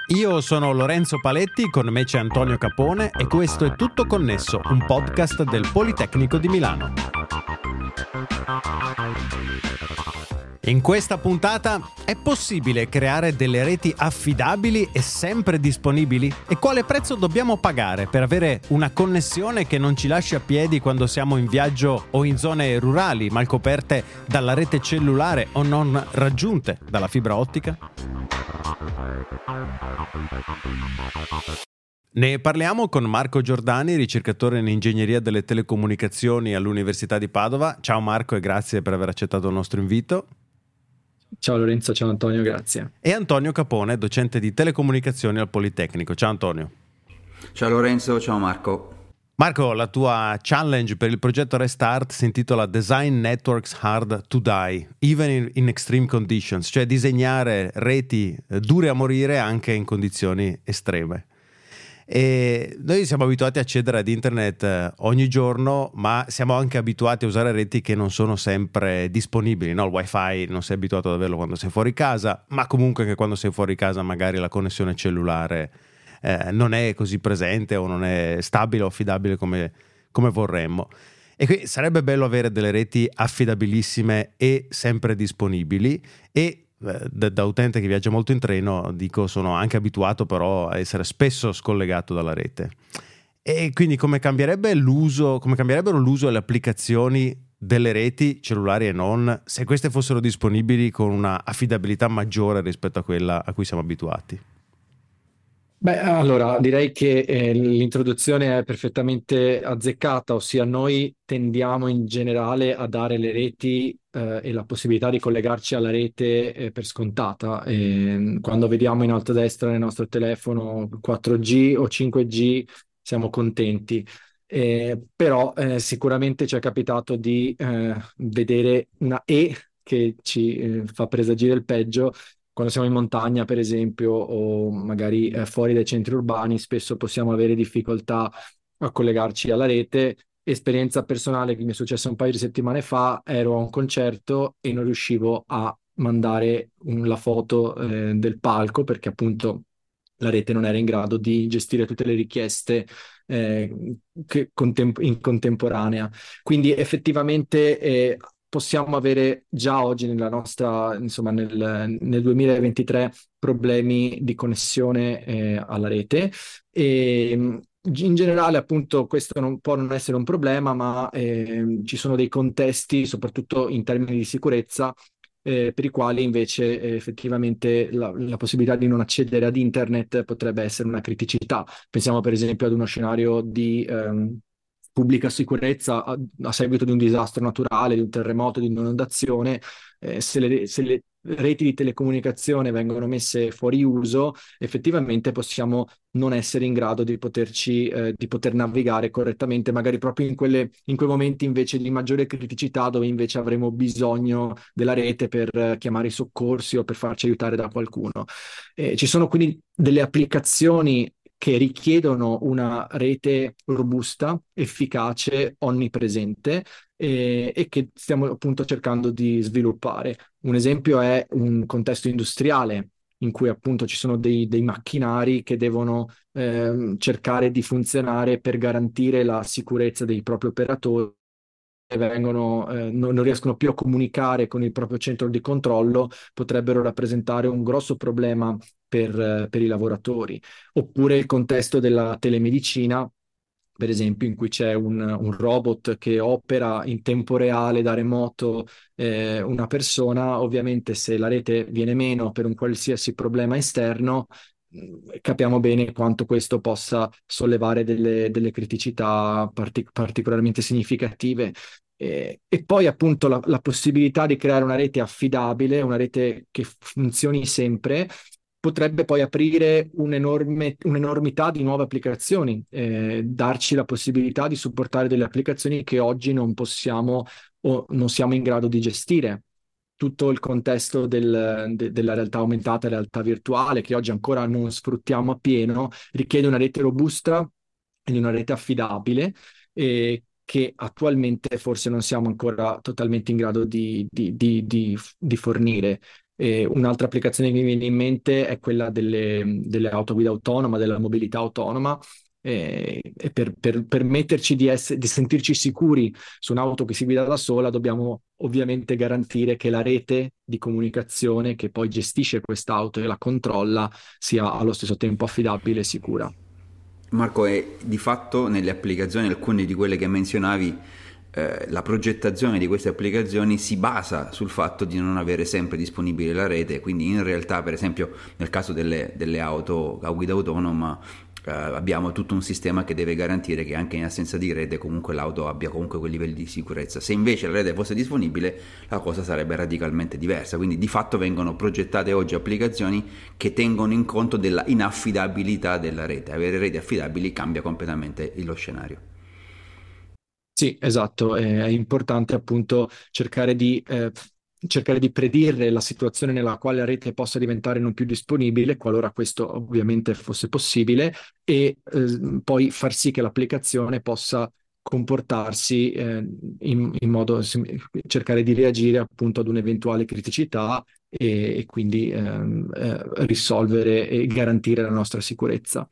Io sono Lorenzo Paletti, con me c'è Antonio Capone e questo è Tutto Connesso, un podcast del Politecnico di Milano. In questa puntata è possibile creare delle reti affidabili e sempre disponibili? E quale prezzo dobbiamo pagare per avere una connessione che non ci lasci a piedi quando siamo in viaggio o in zone rurali, mal coperte dalla rete cellulare o non raggiunte dalla fibra ottica? Ne parliamo con Marco Giordani, ricercatore in ingegneria delle telecomunicazioni all'Università di Padova. Ciao Marco e grazie per aver accettato il nostro invito. Ciao Lorenzo, ciao Antonio, grazie. E Antonio Capone, docente di telecomunicazioni al Politecnico. Ciao Antonio. Ciao Lorenzo, ciao Marco. Marco, la tua challenge per il progetto Restart si intitola Design Networks Hard to Die, even in extreme conditions, cioè disegnare reti dure a morire anche in condizioni estreme. E noi siamo abituati a accedere ad internet ogni giorno, ma siamo anche abituati a usare reti che non sono sempre disponibili, no? Il wifi non sei abituato ad averlo quando sei fuori casa, ma comunque anche quando sei fuori casa magari la connessione cellulare non è così presente o non è stabile o affidabile come vorremmo. E qui sarebbe bello avere delle reti affidabilissime e sempre disponibili. E da utente che viaggia molto in treno dico, sono anche abituato però a essere spesso scollegato dalla rete. E quindi come cambierebbero l'uso e le applicazioni delle reti cellulari e non, se queste fossero disponibili con una affidabilità maggiore rispetto a quella a cui siamo abituati? Beh, allora direi che l'introduzione è perfettamente azzeccata, ossia noi tendiamo in generale a dare le reti e la possibilità di collegarci alla rete per scontata. Quando vediamo in alto a destra nel nostro telefono 4G o 5G siamo contenti. Però sicuramente ci è capitato di vedere una E che ci fa presagire il peggio. Quando siamo in montagna, per esempio, o magari fuori dai centri urbani, spesso possiamo avere difficoltà a collegarci alla rete. Esperienza personale che mi è successa un paio di settimane fa, ero a un concerto e non riuscivo a mandare la foto del palco perché appunto la rete non era in grado di gestire tutte le richieste in contemporanea. Quindi effettivamente possiamo avere già oggi nella nostra, insomma, nel 2023 problemi di connessione alla rete. E in generale, appunto, questo non può non essere un problema, ma ci sono dei contesti, soprattutto in termini di sicurezza, per i quali invece effettivamente la possibilità di non accedere ad internet potrebbe essere una criticità. Pensiamo per esempio ad uno scenario di pubblica sicurezza a seguito di un disastro naturale, di un terremoto, di un'inondazione. Se le reti di telecomunicazione vengono messe fuori uso, effettivamente possiamo non essere in grado di di poter navigare correttamente, magari proprio in quei momenti invece di maggiore criticità, dove invece avremo bisogno della rete per chiamare i soccorsi o per farci aiutare da qualcuno. Ci sono quindi delle applicazioni che richiedono una rete robusta, efficace, onnipresente e che stiamo appunto cercando di sviluppare. Un esempio è un contesto industriale in cui appunto ci sono dei macchinari che devono cercare di funzionare per garantire la sicurezza dei propri operatori. Non riescono più a comunicare con il proprio centro di controllo, potrebbero rappresentare un grosso problema per i lavoratori. Oppure il contesto della telemedicina, per esempio, in cui c'è un robot che opera in tempo reale da remoto una persona. Ovviamente se la rete viene meno per un qualsiasi problema esterno, capiamo bene quanto questo possa sollevare delle criticità particolarmente significative. E poi appunto la possibilità di creare una rete affidabile, una rete che funzioni sempre, potrebbe poi aprire un'enormità di nuove applicazioni, darci la possibilità di supportare delle applicazioni che oggi non possiamo o non siamo in grado di gestire. Tutto il contesto della realtà aumentata e realtà virtuale, che oggi ancora non sfruttiamo appieno, richiede una rete robusta e una rete affidabile, che attualmente forse non siamo ancora totalmente in grado di fornire. Un'altra applicazione che mi viene in mente è quella delle auto a guida autonoma, della mobilità autonoma, e per permetterci di sentirci sicuri su un'auto che si guida da sola, dobbiamo ovviamente garantire che la rete di comunicazione che poi gestisce quest'auto e la controlla sia allo stesso tempo affidabile e sicura. Marco, è di fatto nelle applicazioni, alcune di quelle che menzionavi, la progettazione di queste applicazioni si basa sul fatto di non avere sempre disponibile la rete, quindi in realtà, per esempio, nel caso delle auto a guida autonoma, abbiamo tutto un sistema che deve garantire che anche in assenza di rete comunque l'auto abbia comunque quei livelli di sicurezza. Se invece la rete fosse disponibile, la cosa sarebbe radicalmente diversa, quindi di fatto vengono progettate oggi applicazioni che tengono in conto della inaffidabilità della rete. Avere reti affidabili cambia completamente lo scenario. Sì, esatto, è importante appunto cercare di predire la situazione nella quale la rete possa diventare non più disponibile, qualora questo ovviamente fosse possibile, e poi far sì che l'applicazione possa comportarsi in modo, cercare di reagire appunto ad un'eventuale criticità e quindi risolvere e garantire la nostra sicurezza.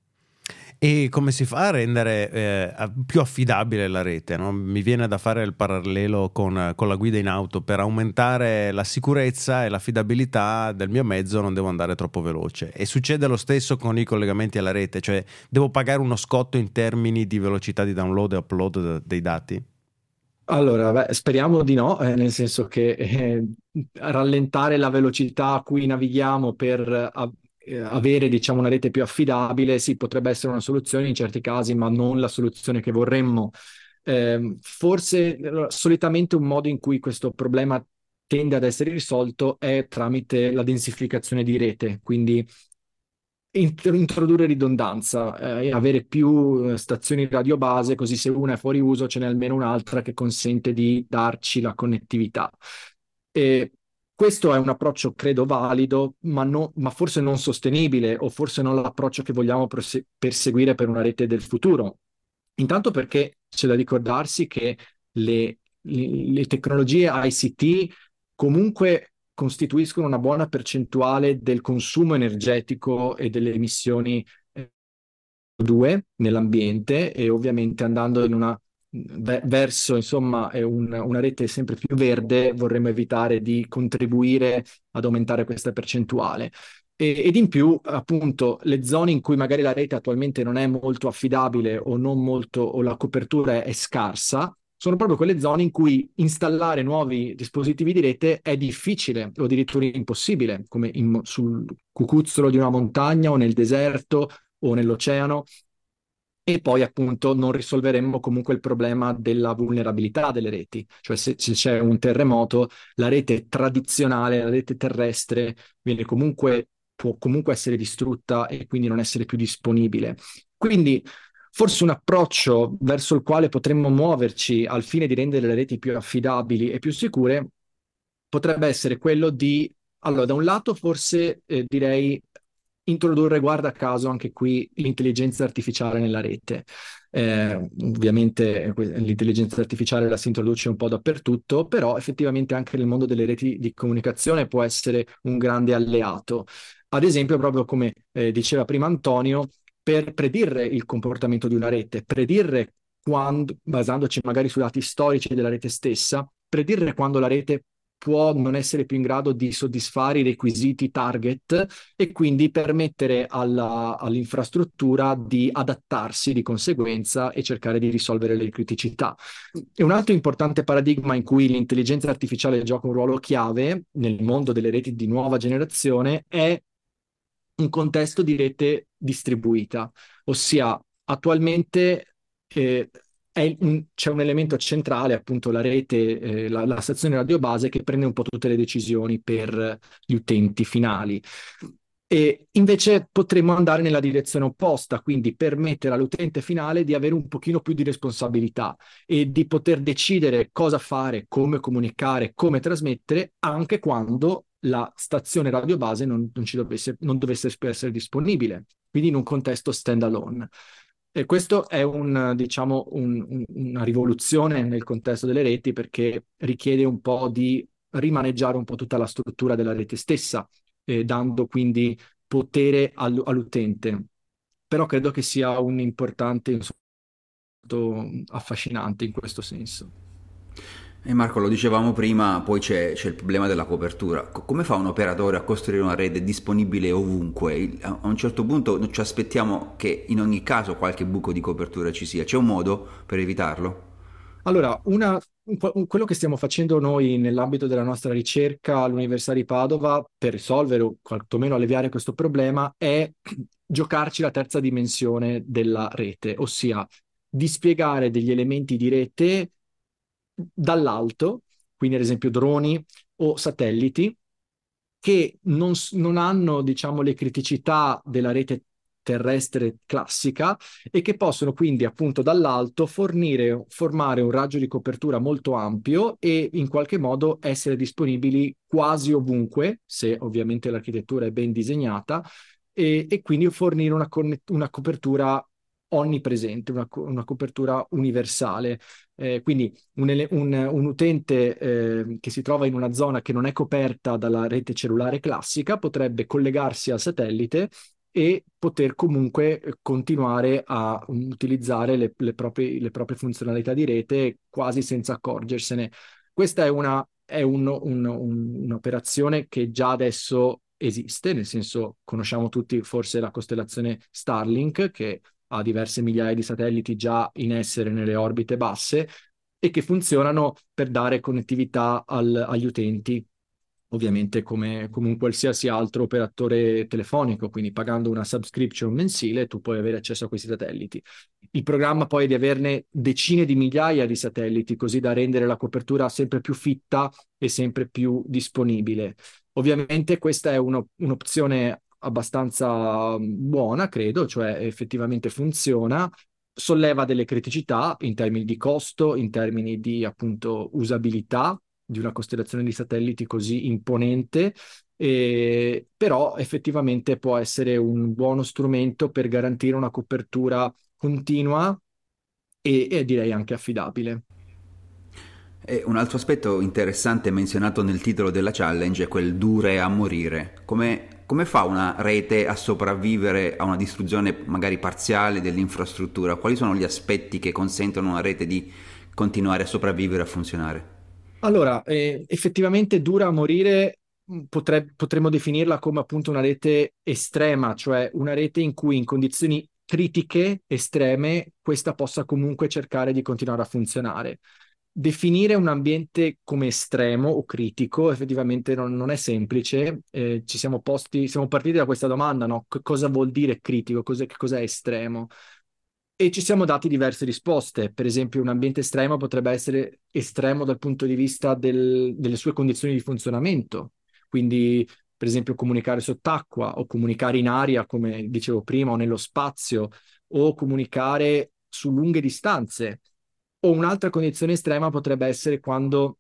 E come si fa a rendere più affidabile la rete, no? Mi viene da fare il parallelo con la guida in auto: per aumentare la sicurezza e l'affidabilità del mio mezzo non devo andare troppo veloce, e succede lo stesso con i collegamenti alla rete, cioè devo pagare uno scotto in termini di velocità di download e upload dei dati? Allora, beh, speriamo di no, nel senso che rallentare la velocità a cui navighiamo per avere, diciamo, una rete più affidabile, sì, potrebbe essere una soluzione in certi casi, ma non la soluzione che vorremmo. Forse, solitamente un modo in cui questo problema tende ad essere risolto è tramite la densificazione di rete, quindi introdurre ridondanza, avere più stazioni radio base, così se una è fuori uso ce n'è almeno un'altra che consente di darci la connettività. E questo è un approccio, credo, valido, ma forse non sostenibile, o forse non l'approccio che vogliamo perseguire per una rete del futuro. Intanto perché c'è da ricordarsi che le tecnologie ICT comunque costituiscono una buona percentuale del consumo energetico e delle emissioni CO2 nell'ambiente, e ovviamente andando verso insomma una rete sempre più verde vorremmo evitare di contribuire ad aumentare questa percentuale. Ed in più, appunto, le zone in cui magari la rete attualmente non è molto affidabile o non molto, o la copertura è scarsa, sono proprio quelle zone in cui installare nuovi dispositivi di rete è difficile o addirittura impossibile, come sul cucuzzolo di una montagna o nel deserto o nell'oceano. E poi appunto non risolveremmo comunque il problema della vulnerabilità delle reti, cioè se c'è un terremoto, la rete tradizionale, la rete terrestre può comunque essere distrutta e quindi non essere più disponibile. Quindi forse un approccio verso il quale potremmo muoverci al fine di rendere le reti più affidabili e più sicure potrebbe essere quello di, allora, da un lato forse direi introdurre, guarda caso, anche qui l'intelligenza artificiale nella rete. Ovviamente l'intelligenza artificiale la si introduce un po' dappertutto, però effettivamente anche nel mondo delle reti di comunicazione può essere un grande alleato. Ad esempio, proprio come diceva prima Antonio, per predire il comportamento di una rete, predire quando, basandoci magari sui dati storici della rete stessa, predire quando la rete può non essere più in grado di soddisfare i requisiti target e quindi permettere all'infrastruttura di adattarsi di conseguenza e cercare di risolvere le criticità. E un altro importante paradigma in cui l'intelligenza artificiale gioca un ruolo chiave nel mondo delle reti di nuova generazione è un contesto di rete distribuita, ossia attualmente c'è un elemento centrale, appunto la rete, la stazione radio base che prende un po' tutte le decisioni per gli utenti finali. E invece potremmo andare nella direzione opposta, quindi permettere all'utente finale di avere un pochino più di responsabilità e di poter decidere cosa fare, come comunicare, come trasmettere, anche quando la stazione radio base non dovesse più essere disponibile, quindi in un contesto stand-alone. E questo è diciamo, una rivoluzione nel contesto delle reti, perché richiede un po' di rimaneggiare un po' tutta la struttura della rete stessa, dando quindi potere all'utente. Però credo che sia un importante, affascinante in questo senso. E Marco, lo dicevamo prima, poi c'è il problema della copertura. Come fa un operatore a costruire una rete disponibile ovunque? A un certo punto ci aspettiamo che in ogni caso qualche buco di copertura ci sia. C'è un modo per evitarlo? Allora, quello che stiamo facendo noi nell'ambito della nostra ricerca all'Università di Padova per risolvere o quantomeno alleviare questo problema è giocarci la terza dimensione della rete, ossia dispiegare degli elementi di rete dall'alto, quindi ad esempio droni o satelliti, che non hanno, diciamo, le criticità della rete terrestre classica e che possono quindi appunto dall'alto formare un raggio di copertura molto ampio e in qualche modo essere disponibili quasi ovunque, se ovviamente l'architettura è ben disegnata, e quindi fornire una copertura onnipresente, una copertura universale. Quindi un utente che si trova in una zona che non è coperta dalla rete cellulare classica potrebbe collegarsi al satellite e poter comunque continuare a utilizzare le proprie funzionalità di rete quasi senza accorgersene. Questa è un'operazione che già adesso esiste, nel senso conosciamo tutti forse la costellazione Starlink, che ha diverse migliaia di satelliti già in essere nelle orbite basse e che funzionano per dare connettività agli utenti, ovviamente come un qualsiasi altro operatore telefonico, quindi pagando una subscription mensile tu puoi avere accesso a questi satelliti. Il programma poi è di averne decine di migliaia di satelliti, così da rendere la copertura sempre più fitta e sempre più disponibile. Ovviamente questa è un'opzione abbastanza buona, credo, cioè effettivamente funziona, solleva delle criticità in termini di costo, in termini di appunto usabilità di una costellazione di satelliti così imponente, però effettivamente può essere un buono strumento per garantire una copertura continua e direi anche affidabile. E un altro aspetto interessante menzionato nel titolo della challenge è quel dure a morire. Come fa una rete a sopravvivere a una distruzione magari parziale dell'infrastruttura? Quali sono gli aspetti che consentono a una rete di continuare a sopravvivere e a funzionare? Allora, effettivamente dura a morire, potremmo definirla come appunto una rete estrema, cioè una rete in cui in condizioni critiche, estreme, questa possa comunque cercare di continuare a funzionare. Definire un ambiente come estremo o critico effettivamente non è semplice. Siamo partiti da questa domanda, no? Cosa vuol dire critico? Che cos'è estremo? E ci siamo dati diverse risposte. Per esempio, un ambiente estremo potrebbe essere estremo dal punto di vista delle sue condizioni di funzionamento. Quindi, per esempio, comunicare sott'acqua o comunicare in aria, come dicevo prima, o nello spazio, o comunicare su lunghe distanze. O un'altra condizione estrema potrebbe essere quando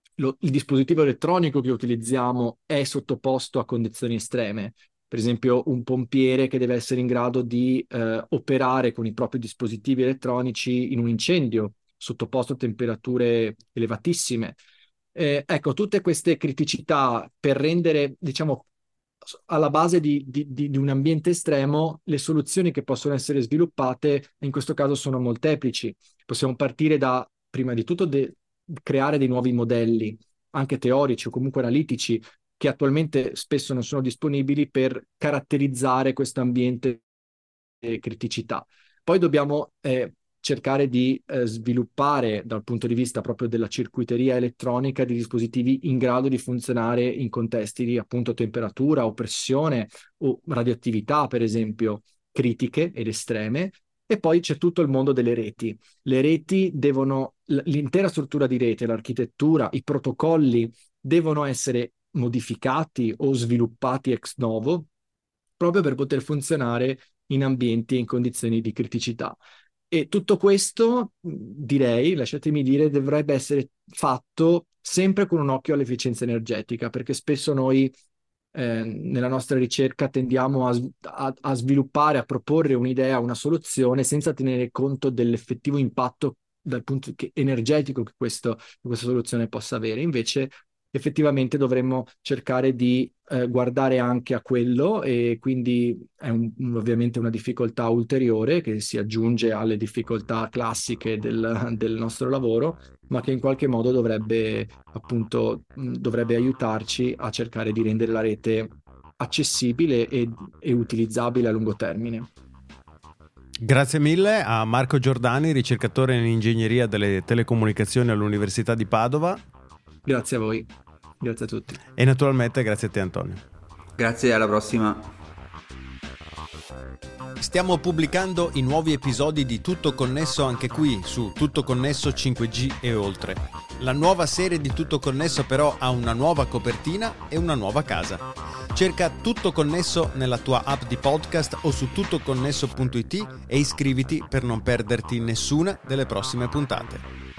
il dispositivo elettronico che utilizziamo è sottoposto a condizioni estreme. Per esempio, un pompiere che deve essere in grado di operare con i propri dispositivi elettronici in un incendio, sottoposto a temperature elevatissime. Ecco, tutte queste criticità per rendere, diciamo, alla base di un ambiente estremo, le soluzioni che possono essere sviluppate in questo caso sono molteplici. Possiamo partire da, prima di tutto, creare dei nuovi modelli, anche teorici o comunque analitici, che attualmente spesso non sono disponibili per caratterizzare questo ambiente di criticità. Poi dobbiamo cercare di sviluppare dal punto di vista proprio della circuiteria elettronica di dispositivi in grado di funzionare in contesti di appunto temperatura o pressione o radioattività, per esempio, critiche ed estreme. E poi c'è tutto il mondo delle reti. Le reti l'intera struttura di rete, l'architettura, i protocolli devono essere modificati o sviluppati ex novo proprio per poter funzionare in ambienti e in condizioni di criticità. E tutto questo, direi, lasciatemi dire, dovrebbe essere fatto sempre con un occhio all'efficienza energetica, perché spesso noi nella nostra ricerca tendiamo a sviluppare, a proporre un'idea, una soluzione, senza tenere conto dell'effettivo impatto energetico che questa soluzione possa avere. Invece effettivamente dovremmo cercare di guardare anche a quello, e quindi è ovviamente una difficoltà ulteriore che si aggiunge alle difficoltà classiche del nostro lavoro, ma che in qualche modo dovrebbe appunto dovrebbe aiutarci a cercare di rendere la rete accessibile e utilizzabile a lungo termine. Grazie mille a Marco Giordani, ricercatore in ingegneria delle telecomunicazioni all'Università di Padova. Grazie a voi, grazie a tutti. E naturalmente grazie a te, Antonio. Grazie, alla prossima. Stiamo pubblicando i nuovi episodi di Tutto Connesso anche qui su Tutto Connesso 5G e oltre. La nuova serie di Tutto Connesso però ha una nuova copertina e una nuova casa. Cerca Tutto Connesso nella tua app di podcast o su tuttoconnesso.it e iscriviti per non perderti nessuna delle prossime puntate.